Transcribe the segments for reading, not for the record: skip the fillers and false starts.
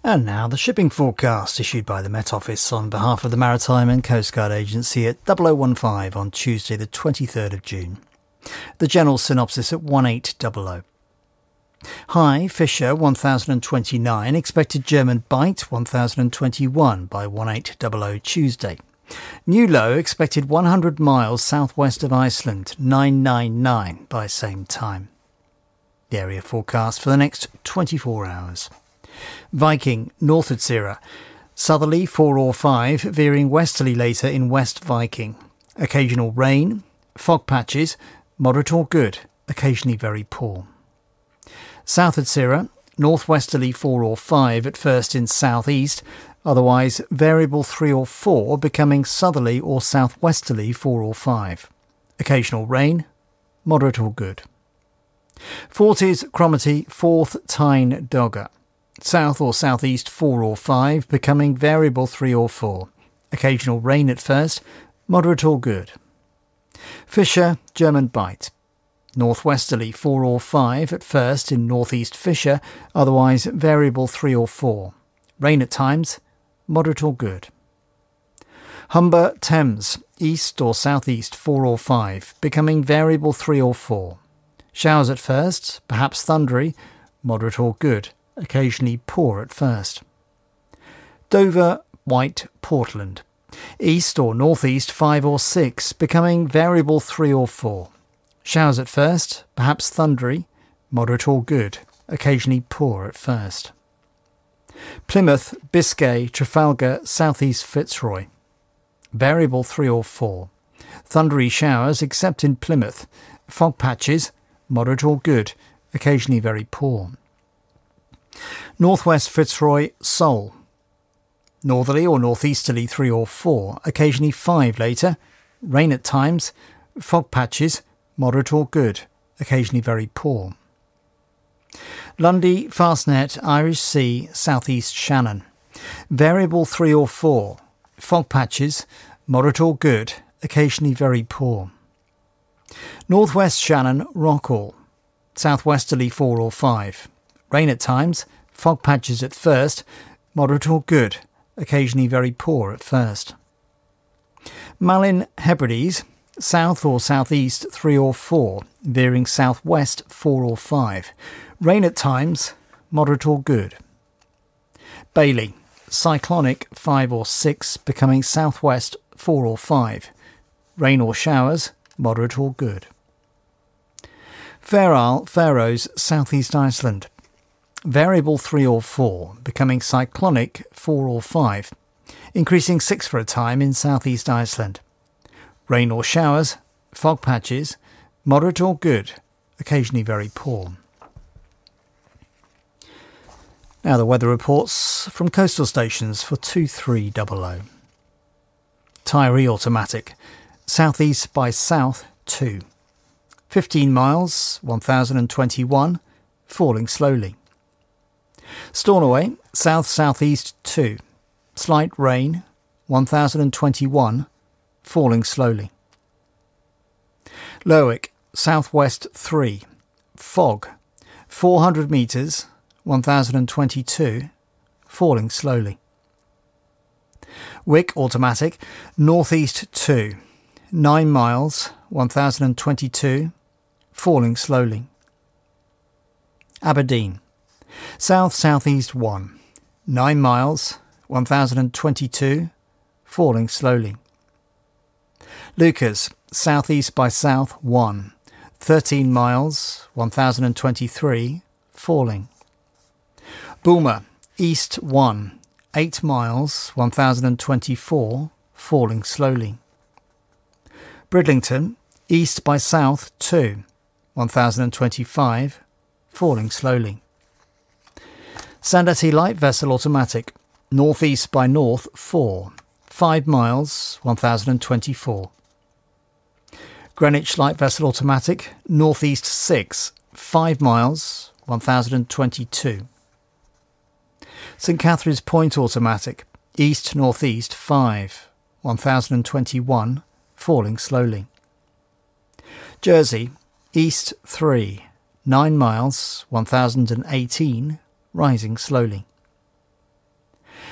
And now the shipping forecast issued by the Met Office on behalf of the Maritime and Coast Guard Agency at 0015 on Tuesday the 23rd of June. The general synopsis at 1800. High, Fisher 1029, expected German Bight 1021 by 1800 Tuesday. New low expected 100 miles southwest of Iceland 999 by same time. The area forecast for the next 24 hours. Viking, North Utsira, southerly 4 or 5, veering westerly later in West Viking. Occasional rain, fog patches, moderate or good, occasionally very poor. South Utsira, northwesterly 4 or 5 at first in southeast, otherwise variable 3 or 4, becoming southerly or southwesterly 4 or 5. Occasional rain, moderate or good. Forties, Cromarty, 4th Tyne Dogger. South or southeast 4 or 5, becoming variable 3 or 4. Occasional rain at first, moderate or good. Fisher, German Bight. Northwesterly 4 or 5 at first in northeast Fisher, otherwise variable 3 or 4. Rain at times, moderate or good. Humber, Thames, east or southeast 4 or 5, becoming variable 3 or 4. Showers at first, perhaps thundery, moderate or good. Occasionally poor at first. Dover, White, Portland. East or northeast 5 or 6, becoming variable 3 or 4. Showers at first, perhaps thundery, moderate or good, occasionally poor at first. Plymouth, Biscay, Trafalgar, southeast Fitzroy. Variable 3 or 4. Thundery showers except in Plymouth. Fog patches, moderate or good, occasionally very poor. Northwest Fitzroy, Seoul. Northerly or northeasterly 3 or 4, occasionally 5 later. Rain at times. Fog patches, moderate or good, occasionally very poor. Lundy, Fastnet, Irish Sea, southeast Shannon. Variable 3 or 4. Fog patches, moderate or good, occasionally very poor. Northwest Shannon, Rockall. Southwesterly 4 or 5. Rain at times, fog patches at first, moderate or good, occasionally very poor at first. Malin, Hebrides, south or southeast 3 or 4, veering southwest 4 or 5. Rain at times, moderate or good. Bailey, cyclonic 5 or 6, becoming southwest 4 or 5. Rain or showers, moderate or good. Fair Isle, Faroes, southeast Iceland. Variable 3 or 4, becoming cyclonic 4 or 5, increasing 6 for a time in southeast Iceland. Rain or showers, fog patches, moderate or good, occasionally very poor. Now the weather reports from coastal stations for 2300. Tiree automatic, southeast by south 2. 15 miles, 1021, falling slowly. Stornoway, south-southeast 2. Slight rain, 1021, falling slowly. Lerwick, southwest 3. Fog, 400 metres, 1022, falling slowly. Wick, automatic, northeast 2. 9 miles, 1022, falling slowly. Aberdeen, south-southeast 1. 9 miles, 1022, falling slowly. Lucas, southeast by south 1. 13 miles, 1023, falling. Bulmer, east 1. 8 miles, 1024, falling slowly. Bridlington, east by south 2. 1025, falling slowly. Sandetty light vessel automatic, northeast by north 4. 5 miles, 1024. Greenwich light vessel automatic, northeast 6. 5 miles, 1022. St Catherine's Point automatic, east-northeast 5. 1021, falling slowly. Jersey, east 3. 9 miles, 1018, rising slowly.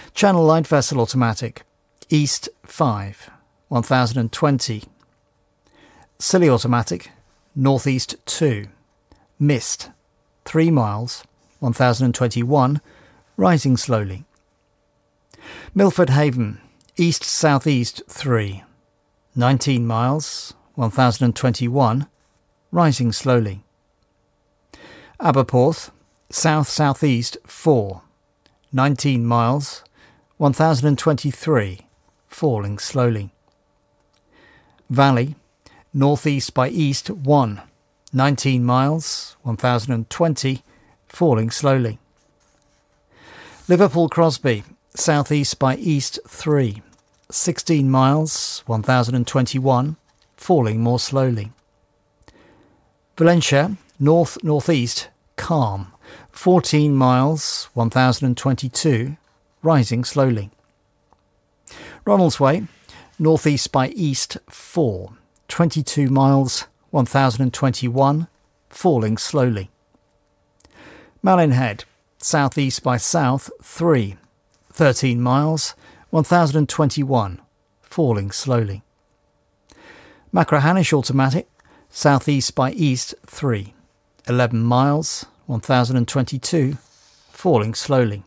Channel Light Vessel Automatic, East 5, 1020. Scilly Automatic, Northeast 2, Mist, 3 miles, 1021, rising slowly. Milford Haven, East-Southeast 3, 19 miles, 1021, rising slowly. Aberporth, South-Southeast 4, 19 miles, 1023, falling slowly. Valley, Northeast by East 1, 19 miles, 1020, falling slowly. Liverpool Crosby, Southeast by East 3, 16 miles, 1021, falling more slowly. Valencia, North-Northeast, calm, 14 miles, 1022, rising slowly. Ronaldsway, Northeast by East 4, 22 miles, 1021, falling slowly. Malin Head, Southeast by South 3, 13 miles, 1021, falling slowly. Machrihanish Automatic, Southeast by East 3, 11 miles, 1022, falling slowly.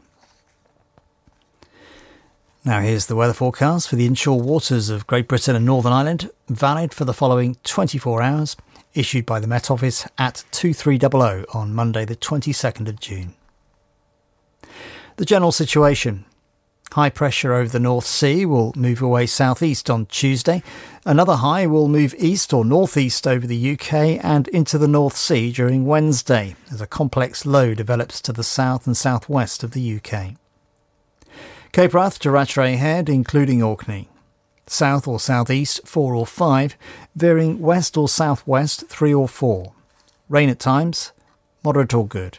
Now here's the weather forecast for the inshore waters of Great Britain and Northern Ireland, valid for the following 24 hours, issued by the Met Office at 2300 on Monday the 22nd of June. The general situation. High pressure over the North Sea will move away southeast on Tuesday. Another high will move east or northeast over the UK and into the North Sea during Wednesday as a complex low develops to the south and southwest of the UK. Cape Wrath to Rattray Head, including Orkney. South or southeast 4 or 5, veering west or southwest 3 or 4. Rain at times, moderate or good.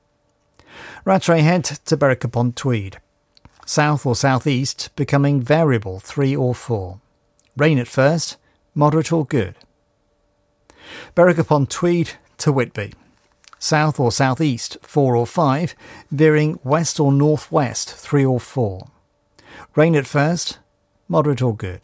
Rattray Head to Berwick-upon-Tweed. South or southeast becoming variable 3 or 4. Rain at first, moderate or good. Berwick-upon-Tweed to Whitby. South or southeast 4 or 5, veering west or northwest 3 or 4. Rain at first, moderate or good.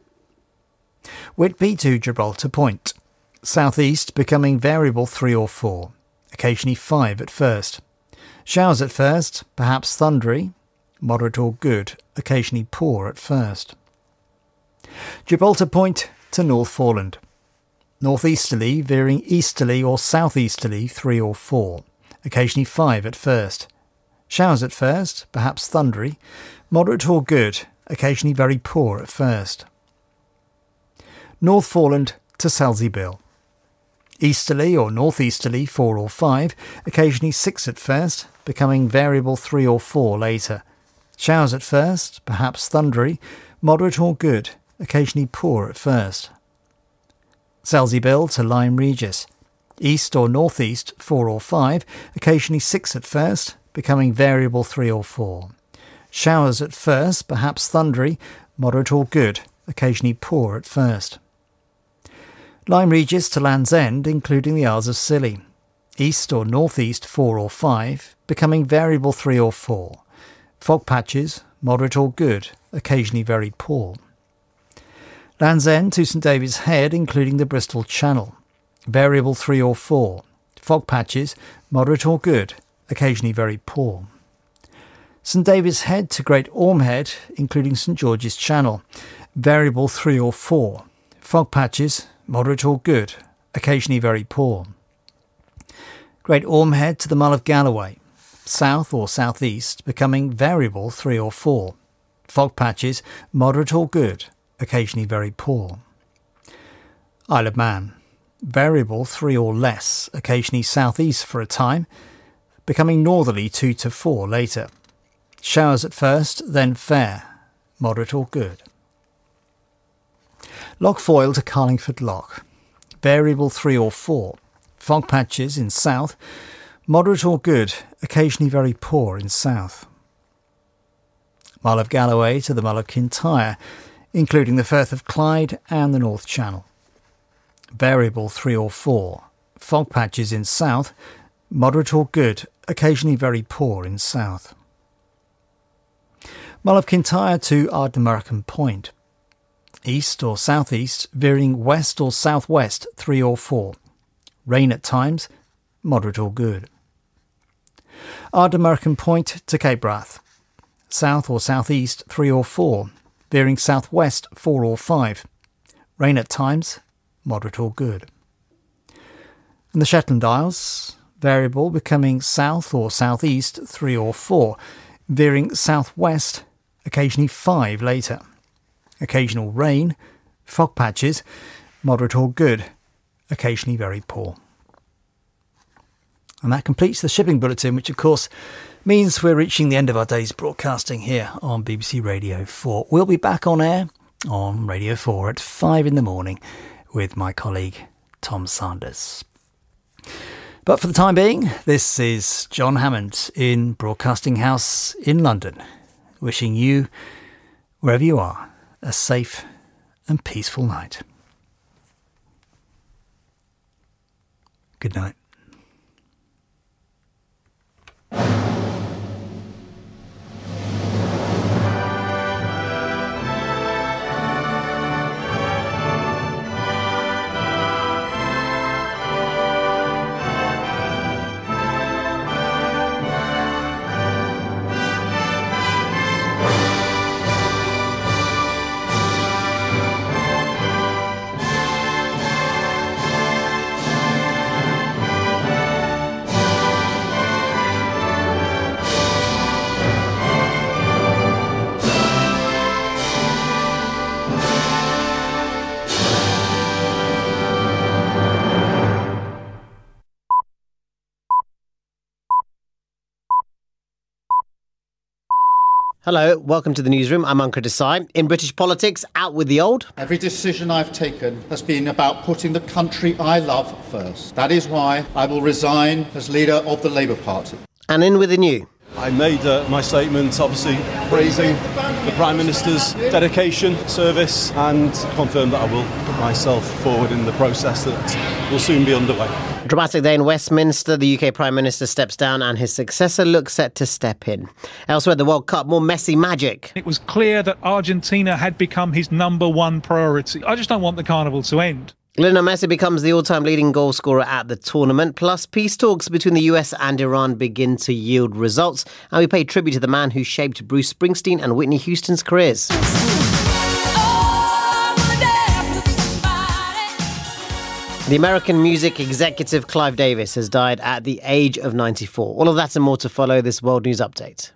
Whitby to Gibraltar Point. Southeast becoming variable 3 or 4, occasionally 5 at first. Showers at first, perhaps thundery, moderate or good, occasionally poor at first. Gibraltar Point to North Foreland. Northeasterly, veering easterly or southeasterly 3 or 4, occasionally 5 at first. Showers at first, perhaps thundery, moderate or good, occasionally very poor at first. North Foreland to Selsey Bill. Easterly or northeasterly 4 or 5, occasionally 6 at first, becoming variable 3 or 4 later. Showers at first, perhaps thundery, moderate or good, occasionally poor at first. Selsey Bill to Lyme Regis. East or northeast 4 or 5, occasionally 6 at first, becoming variable 3 or 4. Showers at first, perhaps thundery, moderate or good, occasionally poor at first. Lyme Regis to Land's End, including the Isles of Scilly. East or northeast 4 or 5, becoming variable 3 or 4. Fog patches, moderate or good, occasionally very poor. Land's End to St David's Head, including the Bristol Channel. Variable 3 or 4. Fog patches, moderate or good, occasionally very poor. St David's Head to Great Orme Head, including St George's Channel. Variable 3 or 4. Fog patches, moderate or good, occasionally very poor. Great Orme Head to the Mull of Galloway. South or southeast, becoming variable 3 or 4. Fog patches, moderate or good, occasionally very poor. Isle of Man. Variable 3 or less, occasionally southeast for a time, becoming northerly 2 to 4 later. Showers at first, then fair, moderate or good. Loch Foyle to Carlingford Loch. Variable 3 or 4. Fog patches in south, moderate or good, occasionally very poor in south. Mull of Galloway to the Mull of Kintyre, including the Firth of Clyde and the North Channel. Variable 3 or 4. Fog patches in south, moderate or good, occasionally very poor in south. Mull of Kintyre to Ardnamurchan Point. East or southeast, veering west or southwest 3 or 4. Rain at times, moderate or good. Ardnamurchan Point to Cape Wrath. South or southeast 3 or 4, veering southwest 4 or 5. Rain at times, moderate or good. And the Shetland Isles, variable becoming south or southeast 3 or 4, veering southwest occasionally 5 later. Occasional rain, fog patches, moderate or good, occasionally very poor. And that completes the shipping bulletin, which of course means we're reaching the end of our day's broadcasting here on BBC Radio 4. We'll be back on air on Radio 4 at 5 in the morning with my colleague Tom Sanders. But for the time being, this is John Hammond in Broadcasting House in London, wishing you, wherever you are, a safe and peaceful night. Good night. Hello, welcome to the newsroom. I'm Ankur Desai. In British politics, out with the old. Every decision I've taken has been about putting the country I love first. That is why I will resign as leader of the Labour Party. And in with the new. I made my statement, obviously praising the Prime Minister's dedication, service, and confirmed that I will put myself forward in the process that will soon be underway. Dramatic day in Westminster. The UK Prime Minister steps down and his successor looks set to step in. Elsewhere, the World Cup, more messy magic. It was clear that Argentina had become his number one priority. I just don't want the carnival to end. Lionel Messi becomes the all-time leading goal scorer at the tournament. Plus, peace talks between the US and Iran begin to yield results. And we pay tribute to the man who shaped Bruce Springsteen and Whitney Houston's careers. The American music executive Clive Davis has died at the age of 94. All of that and more to follow this World News Update.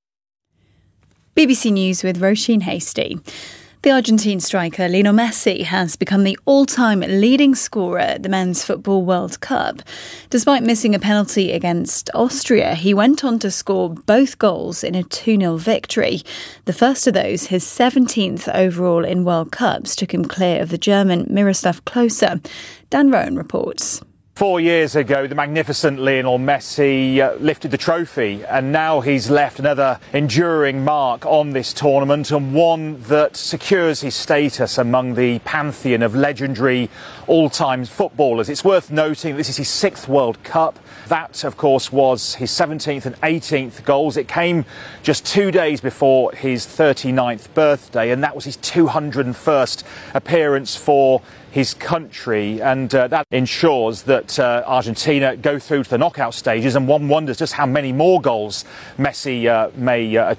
BBC News with Roisin Hasty. The Argentine striker Lionel Messi has become the all-time leading scorer at the Men's Football World Cup. Despite missing a penalty against Austria, he went on to score both goals in a 2-0 victory. The first of those, his 17th overall in World Cups, took him clear of the German Miroslav Klose. Dan Rowan reports. 4 years ago, the magnificent Lionel Messi lifted the trophy, and now he's left another enduring mark on this tournament, and one that secures his status among the pantheon of legendary all-time footballers. It's worth noting this is his 6th World Cup. That, of course, was his 17th and 18th goals. It came just 2 days before his 39th birthday, and that was his 201st appearance for his country, and that ensures that Argentina go through to the knockout stages, and one wonders just how many more goals Messi may